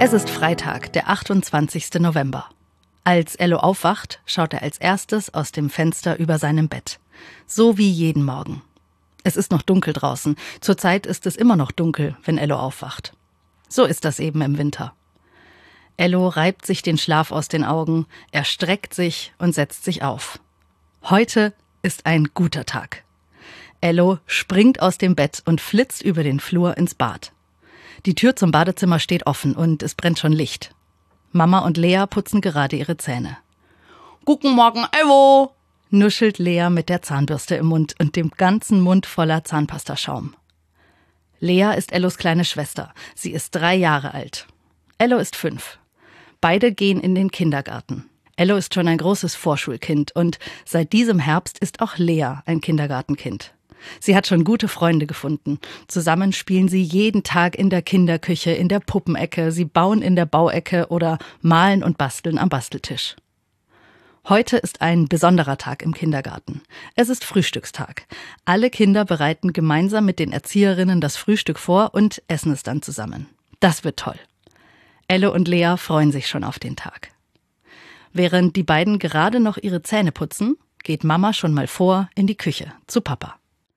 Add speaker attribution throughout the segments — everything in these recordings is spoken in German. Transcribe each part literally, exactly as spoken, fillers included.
Speaker 1: Es ist Freitag, der achtundzwanzigste November. Als Ello aufwacht, schaut er als erstes aus dem Fenster über seinem Bett. So wie jeden Morgen. Es ist noch dunkel draußen. Zurzeit ist es immer noch dunkel, wenn Ello aufwacht. So ist das eben im Winter. Ello reibt sich den Schlaf aus den Augen, er streckt sich und setzt sich auf. Heute ist ein guter Tag. Ello springt aus dem Bett und flitzt über den Flur ins Bad. Die Tür zum Badezimmer steht offen und es brennt schon Licht. Mama und Lea putzen gerade ihre Zähne. »Guten Morgen, Ello«, nuschelt Lea mit der Zahnbürste im Mund und dem ganzen Mund voller Zahnpastaschaum. Lea ist Ellos kleine Schwester. Sie ist drei Jahre alt. Ello ist fünf. Beide gehen in den Kindergarten. Ello ist schon ein großes Vorschulkind und seit diesem Herbst ist auch Lea ein Kindergartenkind. Sie hat schon gute Freunde gefunden. Zusammen spielen sie jeden Tag in der Kinderküche, in der Puppenecke, sie bauen in der Bauecke oder malen und basteln am Basteltisch. Heute ist ein besonderer Tag im Kindergarten. Es ist Frühstückstag. Alle Kinder bereiten gemeinsam mit den Erzieherinnen das Frühstück vor und essen es dann zusammen. Das wird toll. Ello und Lea freuen sich schon auf den Tag. Während die beiden gerade noch ihre Zähne putzen, geht Mama schon mal vor in die Küche zu Papa.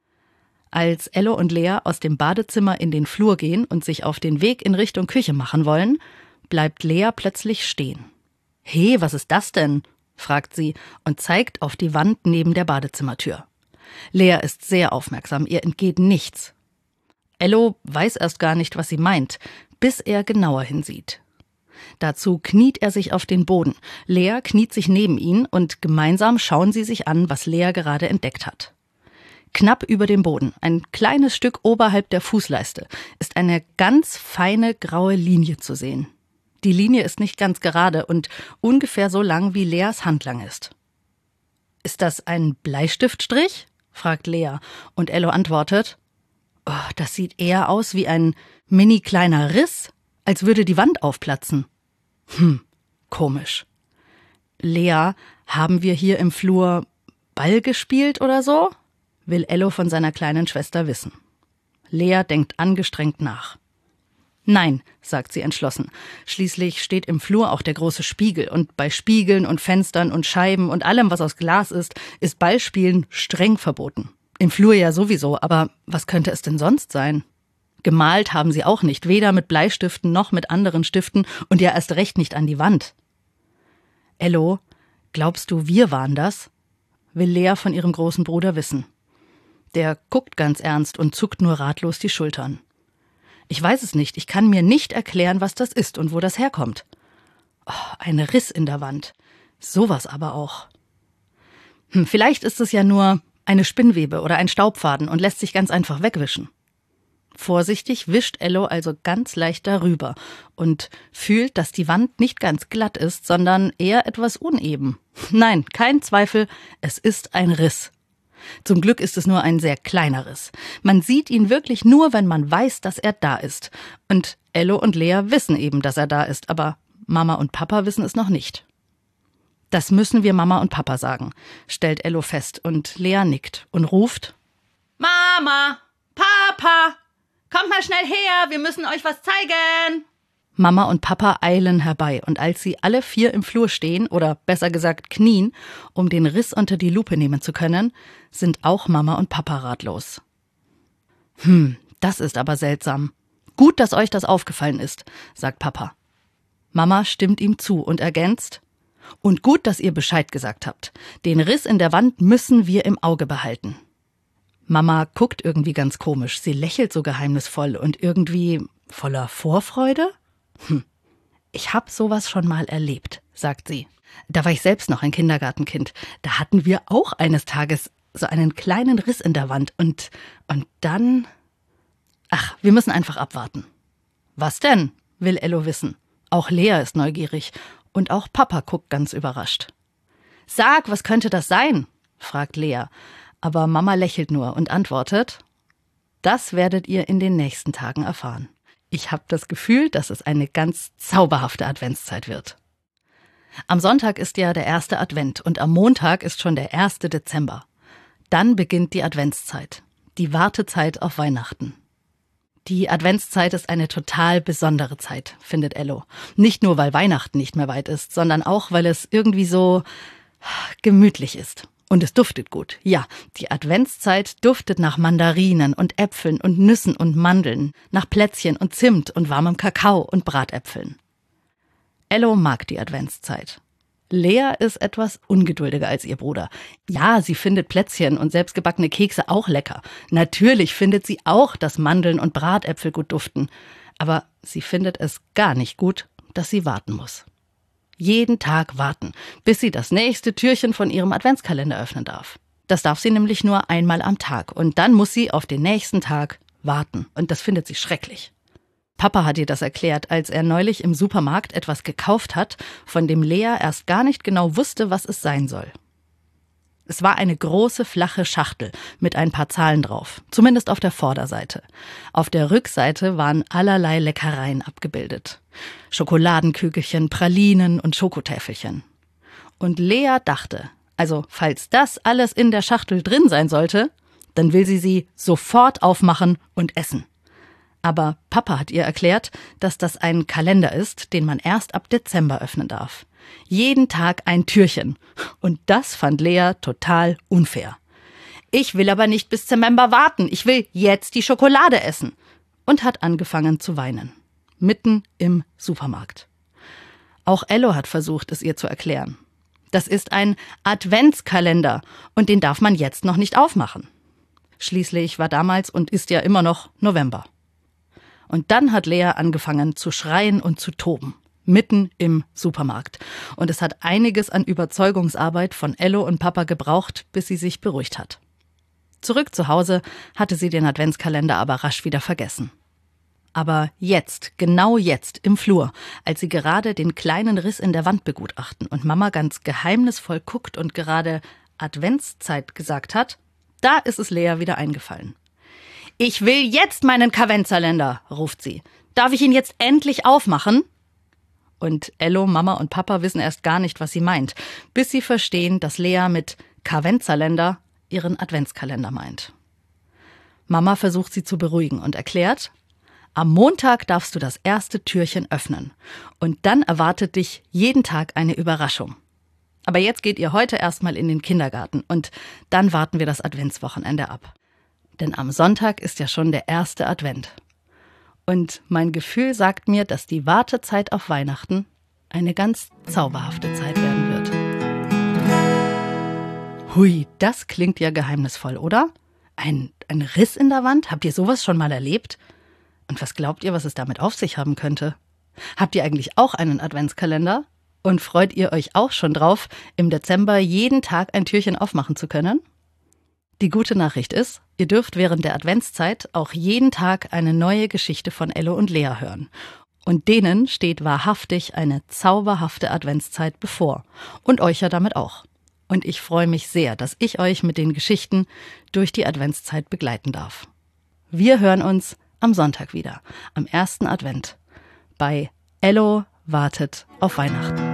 Speaker 1: Als Ello und Lea aus dem Badezimmer in den Flur gehen und sich auf den Weg in Richtung Küche machen wollen, bleibt Lea plötzlich stehen. »Hey, was ist das denn?« fragt sie und zeigt auf die Wand neben der Badezimmertür. Lea ist sehr aufmerksam, ihr entgeht nichts. Ello weiß erst gar nicht, was sie meint, bis er genauer hinsieht. Dazu kniet er sich auf den Boden. Lea kniet sich neben ihn und gemeinsam schauen sie sich an, was Lea gerade entdeckt hat. Knapp über dem Boden, ein kleines Stück oberhalb der Fußleiste, ist eine ganz feine graue Linie zu sehen. Die Linie ist nicht ganz gerade und ungefähr so lang, wie Leas Hand lang ist. »Ist das ein Bleistiftstrich?« fragt Lea und Ello antwortet, oh, »das sieht eher aus wie ein mini kleiner Riss, als würde die Wand aufplatzen.« »Hm, komisch. Lea, haben wir hier im Flur Ball gespielt oder so?« will Ello von seiner kleinen Schwester wissen. Lea denkt angestrengt nach. »Nein«, sagt sie entschlossen. Schließlich steht im Flur auch der große Spiegel und bei Spiegeln und Fenstern und Scheiben und allem, was aus Glas ist, ist Ballspielen streng verboten. Im Flur ja sowieso, aber was könnte es denn sonst sein? Gemalt haben sie auch nicht, weder mit Bleistiften noch mit anderen Stiften und ja erst recht nicht an die Wand. »Ello, glaubst du, wir waren das?« will Lea von ihrem großen Bruder wissen. Der guckt ganz ernst und zuckt nur ratlos die Schultern. »Ich weiß es nicht, ich kann mir nicht erklären, was das ist und wo das herkommt.« Oh, ein Riss in der Wand. Sowas aber auch. Hm, vielleicht ist es ja nur eine Spinnwebe oder ein Staubfaden und lässt sich ganz einfach wegwischen. Vorsichtig wischt Ello also ganz leicht darüber und fühlt, dass die Wand nicht ganz glatt ist, sondern eher etwas uneben. Nein, kein Zweifel, es ist ein Riss. Zum Glück ist es nur ein sehr kleiner Riss. Man sieht ihn wirklich nur, wenn man weiß, dass er da ist. Und Ello und Lea wissen eben, dass er da ist, aber Mama und Papa wissen es noch nicht. »Das müssen wir Mama und Papa sagen«, stellt Ello fest und Lea nickt und ruft, »Mama, Papa, kommt mal schnell her, wir müssen euch was zeigen.« Mama und Papa eilen herbei und als sie alle vier im Flur stehen, oder besser gesagt knien, um den Riss unter die Lupe nehmen zu können, sind auch Mama und Papa ratlos. »Hm, das ist aber seltsam. Gut, dass euch das aufgefallen ist«, sagt Papa. Mama stimmt ihm zu und ergänzt, »Und gut, dass ihr Bescheid gesagt habt. Den Riss in der Wand müssen wir im Auge behalten.« Mama guckt irgendwie ganz komisch, sie lächelt so geheimnisvoll und irgendwie voller Vorfreude. Hm, ich hab sowas schon mal erlebt, sagt sie. Da war ich selbst noch ein Kindergartenkind. Da hatten wir auch eines Tages so einen kleinen Riss in der Wand und, und dann... Ach, wir müssen einfach abwarten. Was denn? Will Ello wissen. Auch Lea ist neugierig und auch Papa guckt ganz überrascht. Sag, was könnte das sein? Fragt Lea. Aber Mama lächelt nur und antwortet, das werdet ihr in den nächsten Tagen erfahren. Ich habe das Gefühl, dass es eine ganz zauberhafte Adventszeit wird. Am Sonntag ist ja der erste Advent und am Montag ist schon der erste Dezember. Dann beginnt die Adventszeit, die Wartezeit auf Weihnachten. Die Adventszeit ist eine total besondere Zeit, findet Ello. Nicht nur, weil Weihnachten nicht mehr weit ist, sondern auch, weil es irgendwie so gemütlich ist. Und es duftet gut. Ja, die Adventszeit duftet nach Mandarinen und Äpfeln und Nüssen und Mandeln, nach Plätzchen und Zimt und warmem Kakao und Bratäpfeln. Ello mag die Adventszeit. Lea ist etwas ungeduldiger als ihr Bruder. Ja, sie findet Plätzchen und selbstgebackene Kekse auch lecker. Natürlich findet sie auch, dass Mandeln und Bratäpfel gut duften. Aber sie findet es gar nicht gut, dass sie warten muss. Jeden Tag warten, bis sie das nächste Türchen von ihrem Adventskalender öffnen darf. Das darf sie nämlich nur einmal am Tag. Und dann muss sie auf den nächsten Tag warten. Und das findet sie schrecklich. Papa hat ihr das erklärt, als er neulich im Supermarkt etwas gekauft hat, von dem Lea erst gar nicht genau wusste, was es sein soll. Es war eine große, flache Schachtel mit ein paar Zahlen drauf, zumindest auf der Vorderseite. Auf der Rückseite waren allerlei Leckereien abgebildet. Schokoladenkügelchen, Pralinen und Schokotäfelchen. Und Lea dachte, also falls das alles in der Schachtel drin sein sollte, dann will sie sie sofort aufmachen und essen. Aber Papa hat ihr erklärt, dass das ein Kalender ist, den man erst ab Dezember öffnen darf. Jeden Tag ein Türchen. Und das fand Lea total unfair. Ich will aber nicht bis Dezember warten. Ich will jetzt die Schokolade essen. Und hat angefangen zu weinen. Mitten im Supermarkt. Auch Ello hat versucht, es ihr zu erklären. Das ist ein Adventskalender und den darf man jetzt noch nicht aufmachen. Schließlich war damals und ist ja immer noch November. Und dann hat Lea angefangen zu schreien und zu toben. Mitten im Supermarkt. Und es hat einiges an Überzeugungsarbeit von Ello und Papa gebraucht, bis sie sich beruhigt hat. Zurück zu Hause hatte sie den Adventskalender aber rasch wieder vergessen. Aber jetzt, genau jetzt, im Flur, als sie gerade den kleinen Riss in der Wand begutachten und Mama ganz geheimnisvoll guckt und gerade Adventszeit gesagt hat, da ist es Lea wieder eingefallen. »Ich will jetzt meinen Adventskalender«, ruft sie. »Darf ich ihn jetzt endlich aufmachen?« Und Ello, Mama und Papa wissen erst gar nicht, was sie meint, bis sie verstehen, dass Lea mit Adventskalender ihren Adventskalender meint. Mama versucht sie zu beruhigen und erklärt, am Montag darfst du das erste Türchen öffnen und dann erwartet dich jeden Tag eine Überraschung. Aber jetzt geht ihr heute erstmal in den Kindergarten und dann warten wir das Adventswochenende ab. Denn am Sonntag ist ja schon der erste Advent. Und mein Gefühl sagt mir, dass die Wartezeit auf Weihnachten eine ganz zauberhafte Zeit werden wird. Hui, das klingt ja geheimnisvoll, oder? Ein, ein Riss in der Wand? Habt ihr sowas schon mal erlebt? Und was glaubt ihr, was es damit auf sich haben könnte? Habt ihr eigentlich auch einen Adventskalender? Und freut ihr euch auch schon drauf, im Dezember jeden Tag ein Türchen aufmachen zu können? Die gute Nachricht ist, ihr dürft während der Adventszeit auch jeden Tag eine neue Geschichte von Ello und Lea hören. Und denen steht wahrhaftig eine zauberhafte Adventszeit bevor. Und euch ja damit auch. Und ich freue mich sehr, dass ich euch mit den Geschichten durch die Adventszeit begleiten darf. Wir hören uns am Sonntag wieder, am ersten Advent, bei Ello wartet auf Weihnachten.